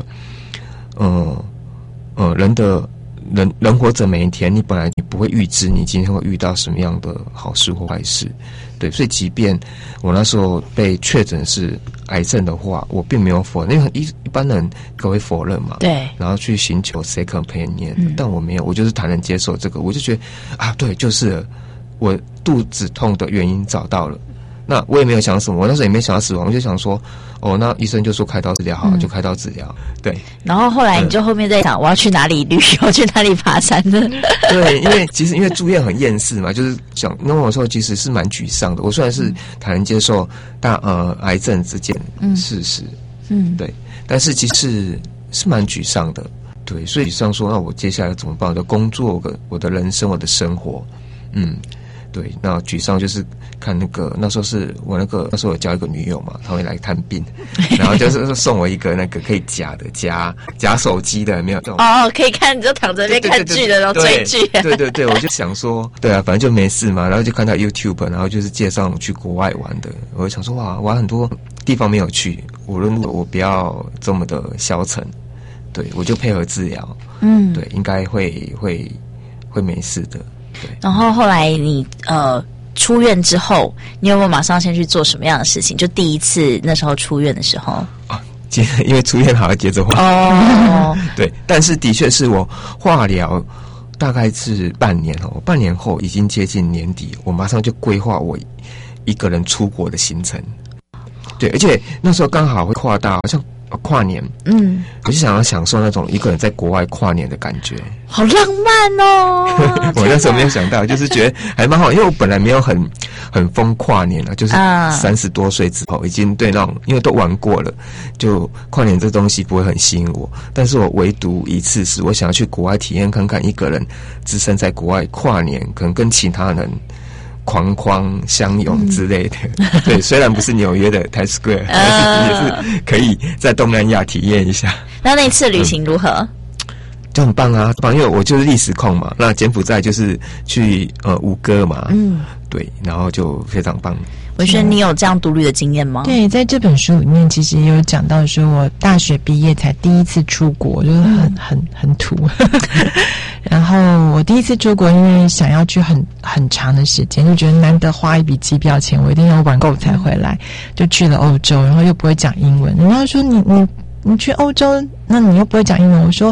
人活着每一天，你本来你不会预知你今天会遇到什么样的好事或坏事。对，所以即便我那时候被确诊是癌症的话，我并没有否认，因为一般人都会否认嘛。 对。 然后去寻求 second opinion，但我没有，我就是坦然接受这个，我就觉得对，就是了，我肚子痛的原因找到了。那我也没有想什么，我那时候也没想到死亡，我就想说，那医生就说开刀治疗好，就开刀治疗。对。然后后来你就后面在想，我要去哪里旅游，去哪里爬山的？ 对，因为住院很厌世嘛，就是想那我说其实是蛮沮丧的。我虽然是坦然接受癌症这件事实，对，但是其实是蛮沮丧的。对，所以沮丧说，那我接下来怎么办？我的工作、我的人生、我的生活，对，那沮丧就是看那时候那时候我交一个女友嘛，她会来看病，然后就是送我一个那个可以夹手机的，没有可以看，你就躺在那边看剧的，然后追剧。 对，我就想说，对啊，反正就没事嘛，然后就看到 YouTube， 然后就是介绍去国外玩的，我就想说哇，我很多地方没有去，我不要这么的消沉，对，我就配合治疗，对，应该会没事的。对， 然后后来你出院之后，你有没有马上先去做什么样的事情？就第一次那时候出院的时候， 因为出院好要接着化对，但是的确是我化疗大概是半年后已经接近年底，我马上就规划我一个人出国的行程。对，而且那时候刚好会跨到好像跨年，我就想要享受那种一个人在国外跨年的感觉， 好浪漫哦！ 我那时候没有想到，就是觉得还蛮好，因为我本来没有很疯跨年了，就是30多岁之后已经对那种，因为都玩过了，就跨年这东西不会很吸引我。但是我唯独一次是我想要去国外体验看看一个人置身在国外跨年，可能跟其他人框相拥之类的，对，虽然不是纽约的 Times Square， 但是也是可以在东南亚体验一下。 那次旅行如何？ 就很棒啊，因为我就是历史控嘛，那柬埔寨就是去吴哥嘛，对，然后就非常棒。 文轩，你有这样独旅的经验吗？ 对，在这本书里面其实也有讲到说，我大学毕业才第一次出国，就是很土。然后我第一次出国，因为想要去很长的时间，就觉得难得花一笔机票钱，我一定要玩够才回来，就去了欧洲，然后又不会讲英文。然后说你去欧洲，那你又不会讲英文，我说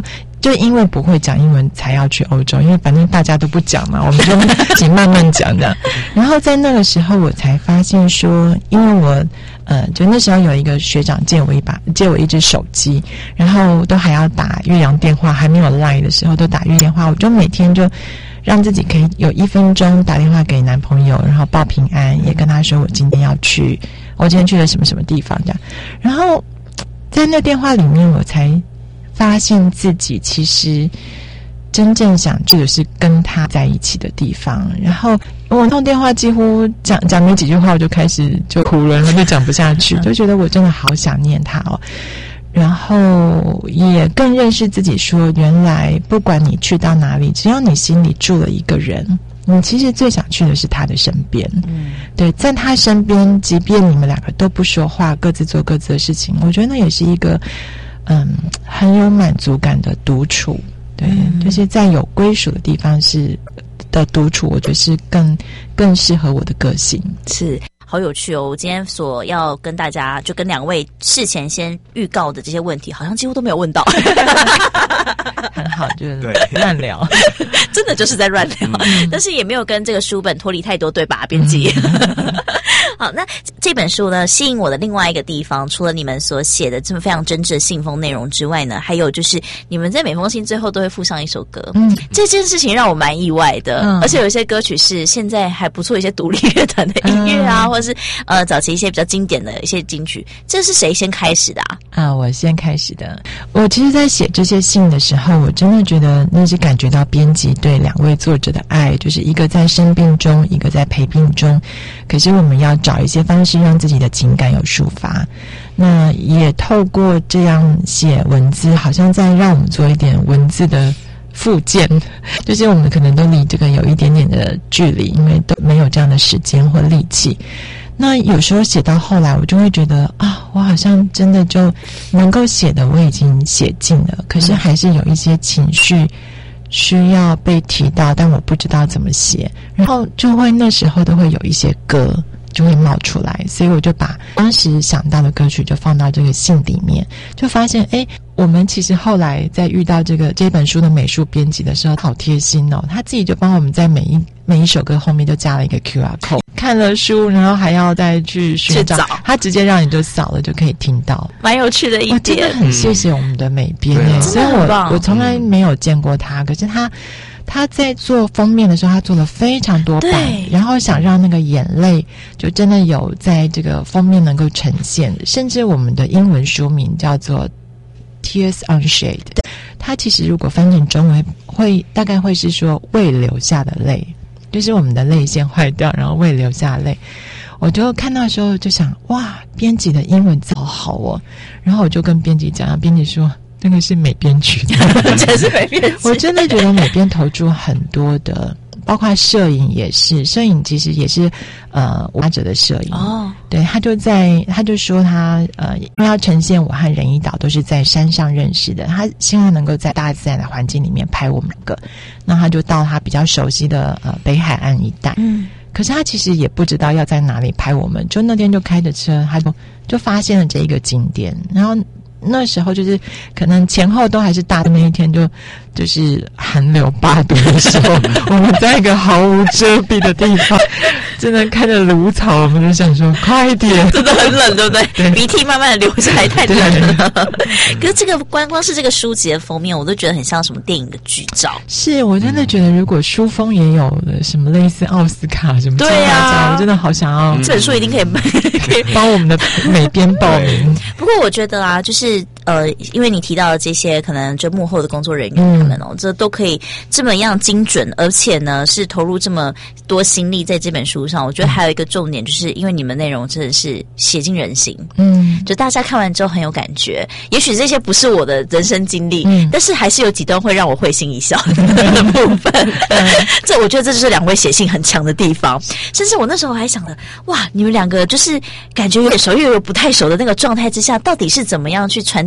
就因为不会讲英文才要去欧洲，因为反正大家都不讲嘛，我们就自己慢慢讲这样。然后在那个时候我才发现说，因为我就那时候有一个学长借我一只手机，然后都还要打越洋电话，还没有 LINE 的时候都打越洋电话，我就每天就让自己可以有1分钟打电话给男朋友，然后报平安，也跟他说我今天去了什么什么地方这样。然后在那电话里面，我才发现自己其实真正想去的是跟他在一起的地方。然后我通电话几乎讲没几句话，我就开始就哭了，然后就讲不下去，就觉得我真的好想念他哦。然后也更认识自己说，原来不管你去到哪里，只要你心里住了一个人，你其实最想去的是他的身边。对，在他身边，即便你们两个都不说话，各自做各自的事情，我觉得那也是一个很有满足感的独处。对，就是在有归属的地方的独处，我觉得是更适合我的个性。 是。好有趣哦！我今天所要跟大家，就跟2位事前先预告的这些问题，好像几乎都没有问到。 很好，就是乱聊， 真的就是在乱聊，但是也没有跟这个书本脱离太多，对吧，编辑？好，那这本书呢，吸引我的另外一个地方，除了你们所写的这么非常真挚的信封内容之外呢，还有就是你们在每封信最后都会附上一首歌。这件事情让我蛮意外的，而且有一些歌曲是现在还不错一些独立乐团的音乐啊，或是早期一些比较经典的一些金曲。这是谁先开始的啊？ 我先开始的。我其实在写这些信的时候，我真的觉得那是感觉到编辑对2位作者的爱，就是一个在生病中，一个在陪病中，可是我们要找一些方式让自己的情感有抒发。那也透过这样写文字，好像在让我们做一点文字的复健，就是我们可能都离这个有一点点的距离，因为都没有这样的时间或力气。那有时候写到后来，我就会觉得我好像真的就能够写的我已经写尽了，可是还是有一些情绪需要被提到，但我不知道怎么写，然后就会那时候都会有一些歌就会冒出来，所以我就把当时想到的歌曲就放到这个信里面，就发现我们其实后来在遇到这本书的美术编辑的时候，好贴心哦，他自己就帮我们在每一首歌后面就加了一个 QR code， 看了书然后还要再去寻找，他直接让你就扫了就可以听到， 蛮有趣的一点。 真的很谢谢我们的美编所以我从来没有见过他，可是他在做封面的时候，他做了非常多版，然后想让那个眼泪就真的有在这个封面能够呈现，甚至我们的英文书名叫做 Tears Unshed， 它其实如果翻成中文大概会是说未流下的泪，就是我们的泪腺坏掉，然后未流下泪。我就看到的时候就想，哇，编辑的英文字好好哦，然后我就跟编辑讲，编辑说那个是美编取的， 这是美编。 我真的觉得美编投注很多的，包括摄影也是，摄影其实也是挖者的摄影对，他就说他因为要呈现我和任一岛都是在山上认识的，他希望能够在大自然的环境里面拍我们2个，那他就到他比较熟悉的北海岸一带，可是他其实也不知道要在哪里拍我们，就那天就开着车，他就发现了这一个景点，然后那时候就是可能前后都还是大的那一天，就是寒流8度的时候，我们在一个毫无遮蔽的地方，真的看着芦草，我们就想说快一点， 真的很冷，对不对？对，鼻涕慢慢的流下来，太冷了。可是这个光是这个书籍的封面，我都觉得很像什么电影的剧照。 是我真的觉得，如果书封也有什么类似奥斯卡什么金马奖，我真的好想要。 这本书一定可以帮我们的美编报名。 不过我觉得就是因为你提到的这些，可能就幕后的工作人员他们这都可以这么样精准，而且呢是投入这么多心力在这本书上。我觉得还有一个重点，就是因为你们内容真的是写进人心，就大家看完之后很有感觉。也许这些不是我的人生经历，但是还是有几段会让我会心一笑的部分。我觉得这就是2位写信很强的地方。甚至我那时候还想着，哇，你们2个就是感觉有点熟又有不太熟的那个状态之下，到底是怎么样去传递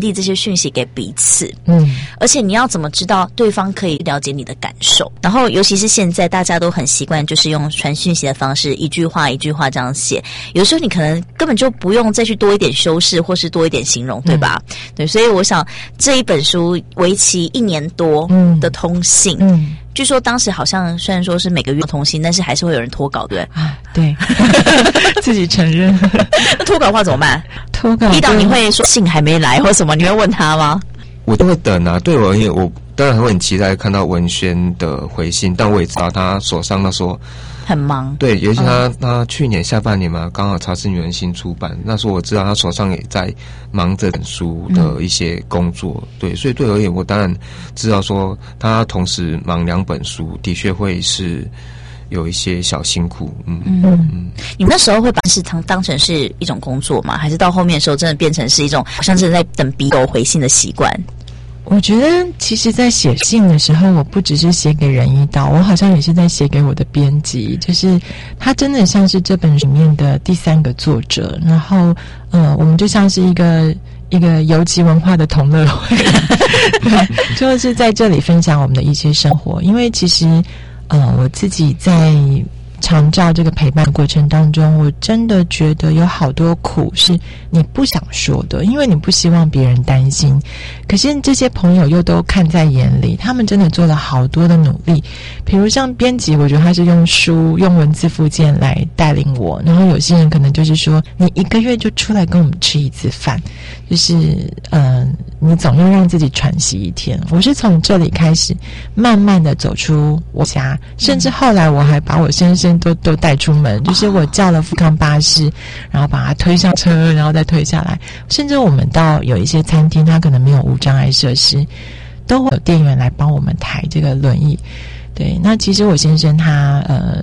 递这些讯息给彼此。而且你要怎么知道对方可以了解你的感受？然后尤其是现在大家都很习惯就是用传讯息的方式，一句话一句话这样写，有时候你可能根本就不用再去多一点修饰或是多一点形容，对吧？对，所以我想这一本书为期1年多的通信，据说当时好像虽然说是每个月通信，但是还是会有人脱稿，对不对？ 对，自己承认。 脱稿的话怎么办？ 脱稿遇到你会说信还没来或什么，你会问他吗？ 我都会等啊。对我而言，我当然会很期待看到文轩的回信，但我也知道他手上那时候很忙。 对，尤其他去年下半年嘛，刚好《茶室女人》新出版，那时候我知道他手上也在忙这本书的一些工作。对，所以对我而言，我当然知道说他同时忙2本书，的确会是有一些小辛苦。 你们那时候会把事当成是一种工作吗？还是到后面的时候真的变成是一种好像是在等笔友回信的习惯？ 我觉得其实在写信的时候，我不只是写给仁一刀，我好像也是在写给我的编辑，就是他真的像是这本里面的第3个作者。然后我们就像是一个游击文化的同乐会就是在这里分享我们的一些生活。因为其实我自己在长照这个陪伴过程当中，我真的觉得有好多苦是你不想说的，因为你不希望别人担心。可是这些朋友又都看在眼里，他们真的做了好多的努力。比如像编辑，我觉得他是用书用文字附件来带领我，然后有些人可能就是说你1个月就出来跟我们吃1次饭，就是你总要让自己喘息1天。我是从这里开始慢慢的走出我家，甚至后来我还把我先生都带出门，就是我叫了富康巴士，然后把他推上车，然后再推下来。甚至我们到有一些餐厅，他可能没有无障碍设施，都会有店员来帮我们抬这个轮椅。对，那其实我先生他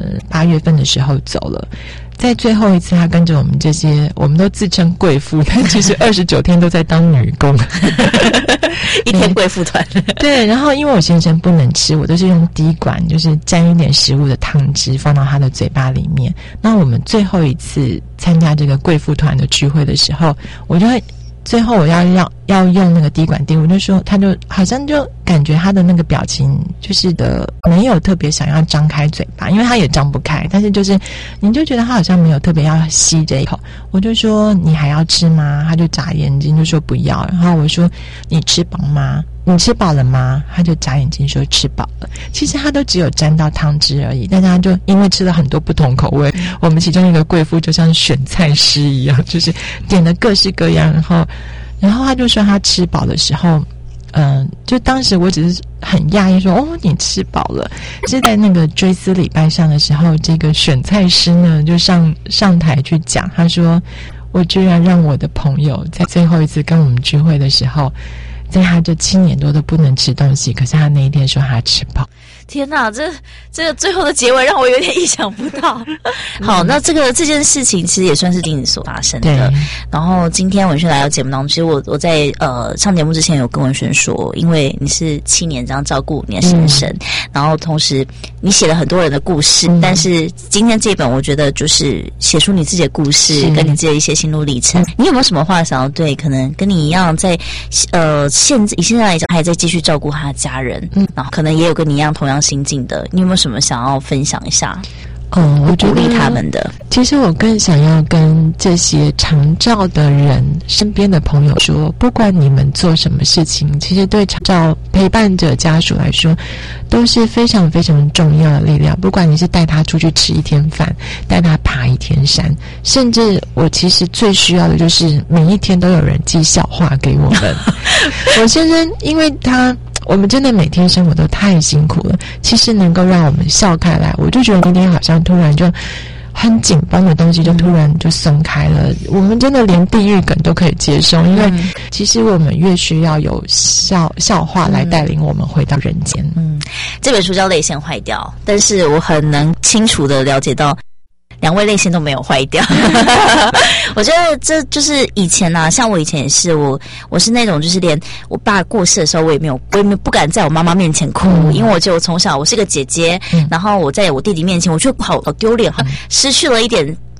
8月份的时候走了，在最后一次他跟着我们这些，我们都自称贵妇，但其实29天都在当女工一天贵妇团对，然后因为我先生不能吃，我都是用滴管，就是沾一点食物的汤汁放到他的嘴巴里面。那我们最后一次参加这个贵妇团的聚会的时候，我就会最后我要用那个滴管滴，我就说他就好像就感觉他的那个表情就是没有特别想要张开嘴巴，因为他也张不开，但是就是你就觉得他好像没有特别要吸这一口。我就说你还要吃吗？他就眨眼睛就说不要。然后我说你吃饱吗？你吃饱了吗？他就眨眼睛说吃饱了。其实他都只有沾到汤汁而已，但是他就因为吃了很多不同口味，我们其中一个贵妇就像选菜师一样，就是点了各式各样，然后他就说他吃饱的时候，就当时我只是很讶异说哦你吃饱了。是在那个追思礼拜上的时候，这个选菜师呢就上台去讲，他说我居然让我的朋友在最后一次跟我们聚会的时候，在他这7年多都不能吃东西，可是他那一天说他吃饱。 天哪，这个最后的结尾让我有点意想不到。好，那这件事情其实也算是今年所发生的。然后今天文轩来到节目当中，其实我在上节目之前有跟文轩说，因为你是7年这样照顾你的先生，然后同时你写了很多人的故事，但是今天这一本我觉得就是写出你自己的故事，跟你自己的一些心路历程。你有没有什么话想要对可能跟你一样在现在来讲还在继续照顾他的家人，然后可能也有跟你一样同样心境的，你有没有什么想要分享一下？ 我觉得鼓励他们的。 其实我更想要跟这些长照的人身边的朋友说，不管你们做什么事情，其实对长照陪伴者家属来说都是非常非常重要的力量。不管你是带他出去吃1天饭，带他爬1天山，甚至我其实最需要的就是每一天都有人寄笑话给我们我先生因为我们真的每天生活都太辛苦了，其实能够让我们笑开来，我就觉得那天好像突然就很紧绷的东西就突然就松开了。我们真的连地狱梗都可以接受，因为其实我们越需要有笑话来带领我们回到人间。 这本书叫《泪腺坏掉》，但是我很能清楚的了解到2位泪腺都没有坏掉我觉得这就是以前啊，像我以前也是，我是那种就是连我爸过世的时候我也不敢在我妈妈面前哭，因为我觉得我从小我是个姐姐，然后我在我弟弟面前我就好丢脸，失去了一点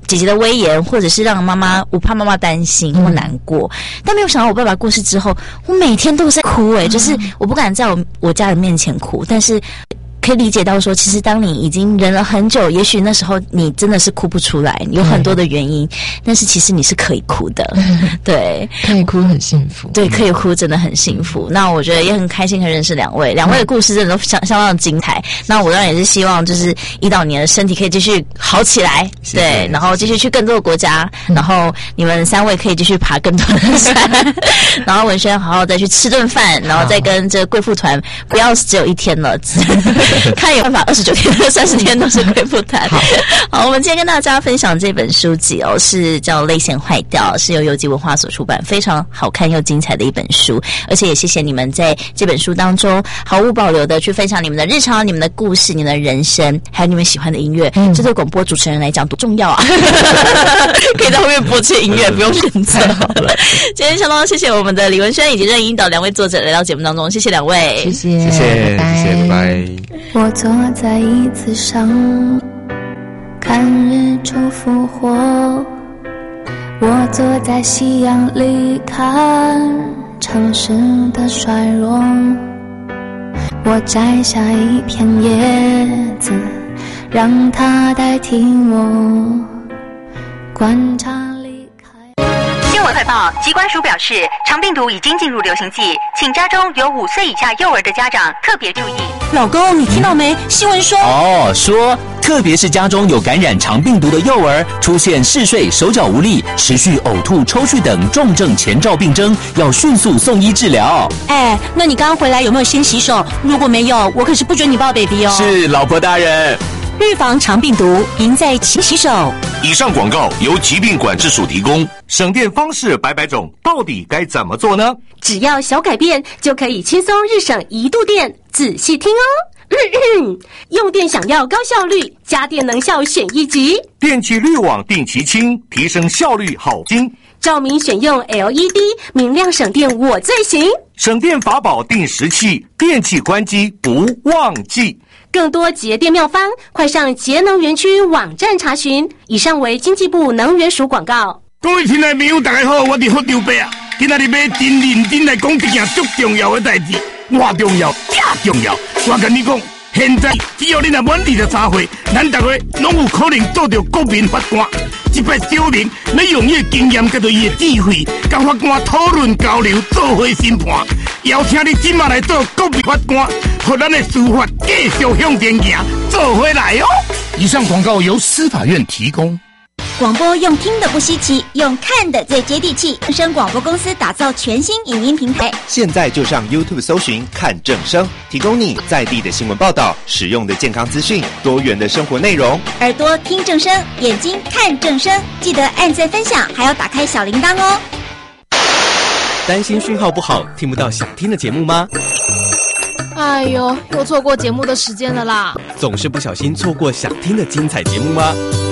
姐姐的威严，或者是让我怕妈妈担心或难过。但没有想到我爸爸过世之后，我每天都在哭就是我不敢在我家人面前哭，但是可以理解到说，其实当你已经忍了很久，也许那时候你真的是哭不出来，有很多的原因，但是其实你是可以哭的，对， 可以哭很幸福， 对，可以哭真的很幸福。那我觉得也很开心可以认识两位的故事真的都相当的精彩。那我当然也是希望就是胰岛你的身体可以继续好起来，对，然后继续去更多的国家，然后你们3位可以继续爬更多的山，然后文轩好好再去吃顿饭，然后再跟这个贵妇团不要只有1天了。看有办法29天、30天都是贵妇团。好，我们今天跟大家分享这本书籍是叫《泪腺坏掉》，是由游击文化所出版，非常好看又精彩的一本书。而且也谢谢你们在这本书当中毫无保留的去分享你们的日常、你们的故事、你们的人生，还有你们喜欢的音乐。这对广播主持人来讲多重要啊！可以在后面播这些音乐，不用选择好了。今天相当谢谢我们的李文轩以及任引导2位作者来到节目当中，谢谢2位， 谢谢， 谢谢，拜拜。 我坐在椅子上看日出复活，我坐在夕阳里看城市的衰弱，我摘下一片叶子让它代替我观察。 新闻快报，疾管署表示，肠病毒已经进入流行季，请家中有5岁以下幼儿的家长特别注意。 老公，你听到没？新闻说说特别是家中有感染肠病毒的幼儿，出现嗜睡、手脚无力、持续呕吐、抽搐等重症前兆病征，要迅速送医治疗。 那你刚回来有没有先洗手？如果没有，我可是不准你抱 baby 哦。 是，老婆大人。 预防肠病毒，赢在勤洗手。 以上广告由疾病管制署提供。省电方式百种，到底该怎么做呢？ 只要小改变，就可以轻松日省1度电。仔细听哦。用电想要高效率，家电能效选1级。 电器滤网定期清，提升效率好精。 照明选用 LED， 明亮省电我最行。 省电法宝定时器，电器关机不忘记。 更多节电妙方，快上节能园区网站查询。以上为经济部能源署广告。 各位亲爱朋友，大家好，我是福州伯啊。今仔日要真认真来讲一件足重要的代志，偌重要，正重要。我跟你讲，现在只要你若满23岁，咱大家拢有可能做到国民法官。一摆小明要用伊的经验，甲着伊的智慧，甲法官讨论交流，做伙审判。邀请你今晚来做国民法官，让咱的司法继续向前行，做伙来哦。以上广告由司法院提供。 广播用听的不稀奇，用看的最接地气。正声广播公司打造全新影音平台， 现在就上 YouTube 搜寻看正声，提供你在地的新闻报道、实用的健康资讯、多元的生活内容。 耳朵听正声，眼睛看正声，记得按赞分享，还要打开小铃铛哦。 担心讯号不好，听不到想听的节目吗？ 哎呦，又错过节目的时间了啦！ 总是不小心错过想听的精彩节目吗？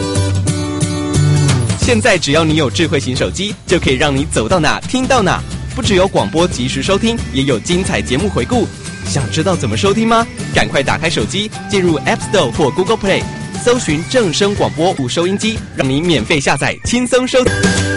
现在只要你有智慧型手机，就可以让你走到哪听到哪。不只有广播及时收听，也有精彩节目回顾。想知道怎么收听吗？赶快打开手机，进入 App Store 或 Google Play， 搜寻正声广播5收音机，让你免费下载，轻松收听。